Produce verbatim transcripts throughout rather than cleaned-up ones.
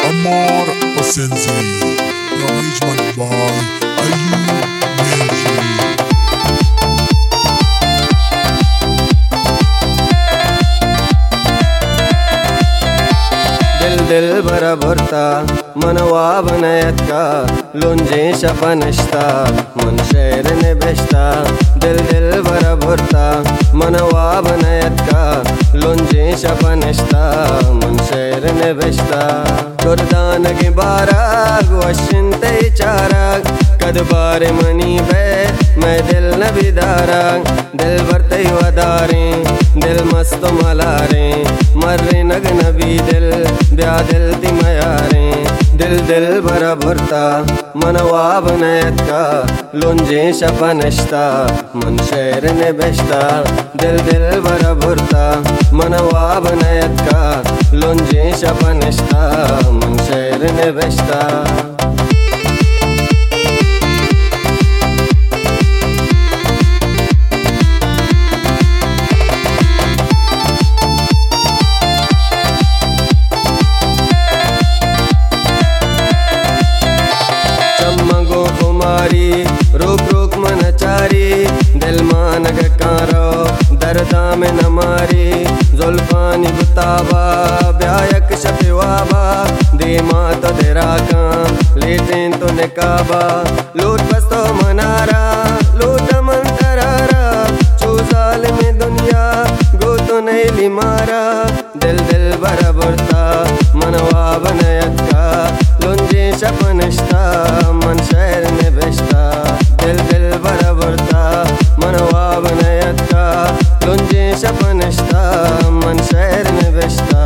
Amar Osenzi, arrangement by Ayub Menji. दिल दिल भरा भरता मनवा बनयत का लोंजे शपनश्ता मन शहर ने बेचता दिल दिल भरा भरता मनवा बनयत का लोंजे शपनश्ता मन शहर ने बेचता गुरदान के बाराग वशिंते चाराग कद बारे मनी बे मैं दिल न बिदारा दिल भरते वदारे दिल मस्त मलारे मर्रे नग नबी दिल ब्या दिल ती मयारे दिल दिल भरा भरता मनवा बनयत का लोंजे शपनश्ता मन शहर ने बेचता दिल दिल भरा भरता मनवा बनयत का लोंजे शपनश्ता मन शहर ने बेचता रोक रोक मन चारी दिल मान कारो दरदा में न मारी जुल्फानी गुताबा ब्यायक शफिवाबा दे मात देरा का लेटे तो निकाबा लूट बस तो मनारा लूट मन तरारा चूजाल में दुनिया गो तो नहीं लिमारा दिल दिल भरा भरता मनवा बनयत का लोंजे शपनश्ता मन शहर में बेचता दिल दिल भरा भरता मनवा बनयत का लोंजे शपनश्ता मन शहर में बेचता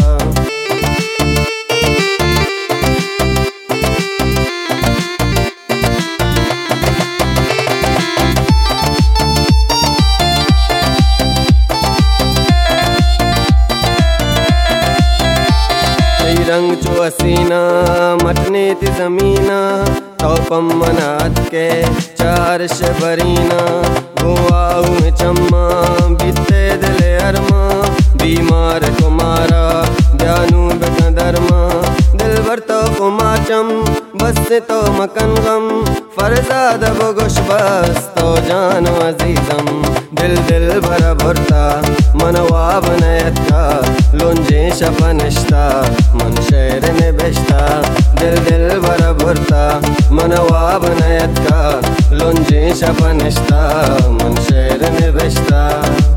रंग चो हसीना मटने ती जमीना तो पम्मनात के चार शबरीना गोवाऊ में चम्मा बीते दिले अरमा बीमार कुमारा जानू बेटा धर्मा दिल भर तो कुमाचम बस से तो मकन गम फरजाद बगुश बस तो जानो अजीजम दिल दिल भरा भरता मनवा बनयत का लोंजे शपनश्ता मन शहर ने बेचता दिल दिल भरा भरता मनवा बनयत का लोंजे शपनश्ता मन शहर ने बेचता।